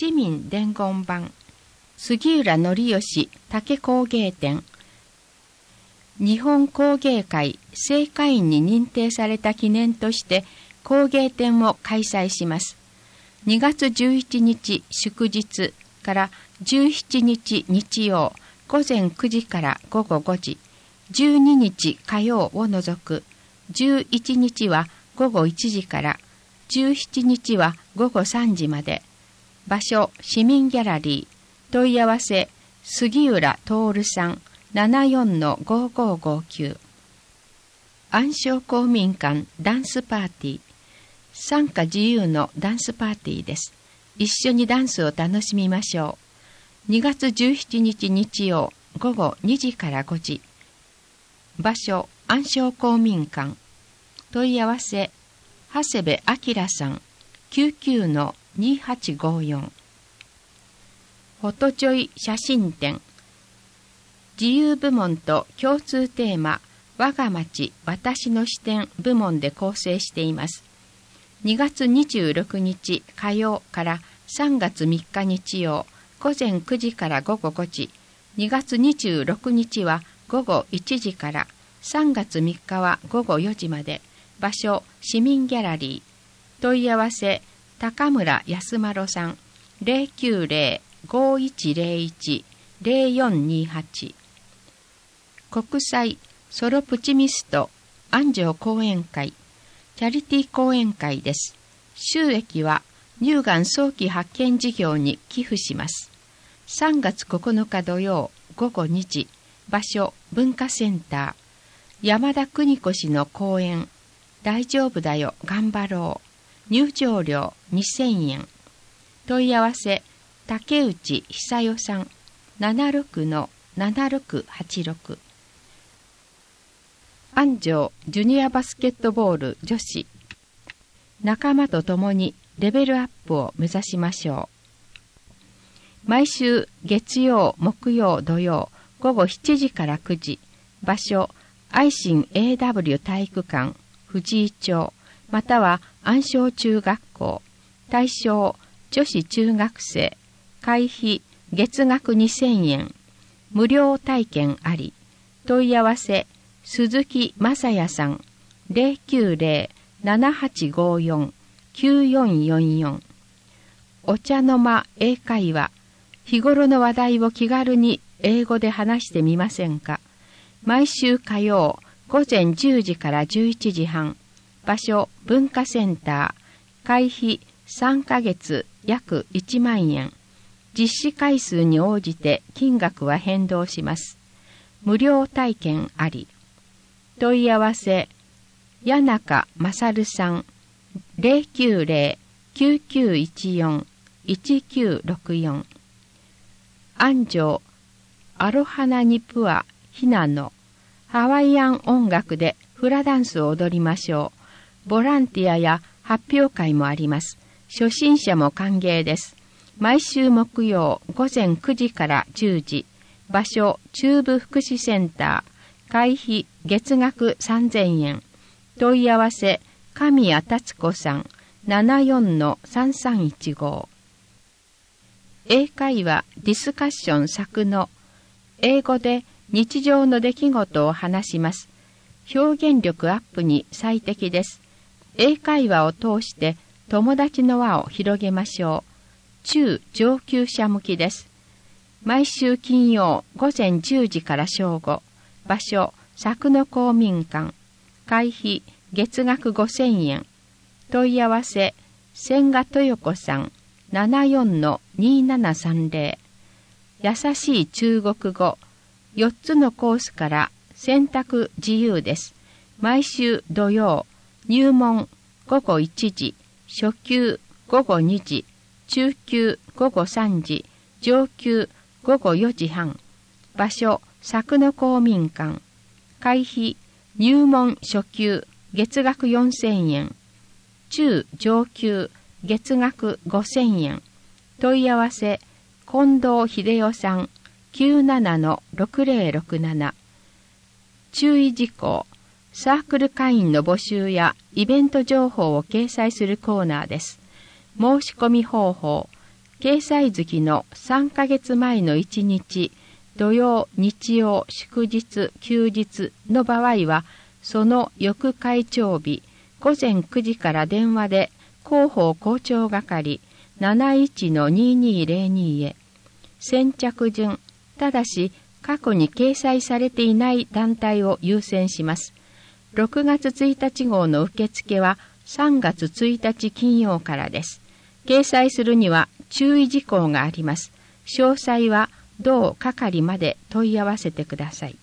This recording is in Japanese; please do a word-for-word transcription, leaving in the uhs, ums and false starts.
市民伝言版杉浦則義竹工芸展日本工芸会正会員に認定された記念として工芸展を開催します。にがつじゅういちにち祝日からじゅうしちにち日曜午前くじからごごごじ、じゅうににち火曜を除くじゅういちにちはごごいちじからじゅうしちにちはごごさんじまで。場所市民ギャラリー。問い合わせ杉浦徹さん ななよんのごごごきゅう。暗礁公民館ダンスパーティー。参加自由のダンスパーティーです。一緒にダンスを楽しみましょう。にがつじゅうしちにち日曜ごごにじからごじ。場所暗礁公民館。問い合わせ長谷部明さん きゅうきゅうのにはちごよん。フォトジョイ写真展。自由部門と共通テーマ我が町私の視点部門で構成しています。にがつにじゅうろくにち火曜からさんがつみっか日曜午前くじからごごごじ、にがつにじゅうろくにちはごごいちじからさんがつみっかはごごよじまで。場所市民ギャラリー。問い合わせ高村康丸さん ゼロきゅうゼロ ごいちゼロいち ゼロよんにはち。国際ソロプチミスト安城講演会チャリティー講演会です。収益は乳がん早期発見事業に寄付します。さんがつここのか土曜ごごにじ。場所文化センター。山田邦子氏の講演。大丈夫だよ頑張ろう。入場料にせんえん。問い合わせ竹内久代さん ななろくのななろくはちろく。安城ジュニアバスケットボール女子。仲間と共にレベルアップを目指しましょう。毎週月曜木曜土曜ごごしちじからくじ。場所愛心 エーダブリュー 体育館藤井町または安庄中学校。対象女子中学生。会費月額にせんえん。無料体験あり。問い合わせ鈴木正也さん ゼロきゅうゼロ ななはちごよん きゅうよんよんよん。お茶の間英会話。日頃の話題を気軽に英語で話してみませんか。毎週火曜午前じゅうじからじゅういちじはん。場所文化センター。会費さんかげつ約いちまんえん。実施回数に応じて金額は変動します。無料体験あり。問い合わせ谷中勝さん ゼロきゅうゼロ きゅうきゅういちよん いちきゅうろくよん。安城アロハナニプアひなのハワイアン音楽でフラダンスを踊りましょう。ボランティアや発表会もあります。初心者も歓迎です。毎週木曜午前くじからじゅうじ。場所中部福祉センター。会費月額さんぜんえん。問い合わせ神谷達子さん ななよんのさんさんいちご。英会話ディスカッション作の英語で日常の出来事を話します。表現力アップに最適です。英会話を通して友達の輪を広げましょう。中上級者向きです。毎週金曜午前じゅうじから正午。場所佐久野公民館。会費月額ごせんえん。問い合わせ千賀豊子さん ななよんのにななさんゼロ。優しい中国語。よっつのコースから選択自由です。毎週土曜。入門ごごいちじ。初級ごごにじ。中級ごごさんじ。上級ごごよじはん。場所佐久野公民館。会費入門初級月額よんせんえん。中上級月額ごせんえん。問い合わせ近藤秀夫さん きゅうななのろくゼロろくなな。注意事項。サークル会員の募集やイベント情報を掲載するコーナーです。申し込み方法。 掲載月のさんかげつまえのいちにち、土曜、日曜、祝日、休日の場合は、その翌会長日、午前くじから電話で広報校長係 なないちのににーぜろに へ、先着順、ただし過去に掲載されていない団体を優先します。ろくがつついたち号の受付はさんがつついたち金曜からです。掲載するには注意事項があります。詳細は同係まで問い合わせてください。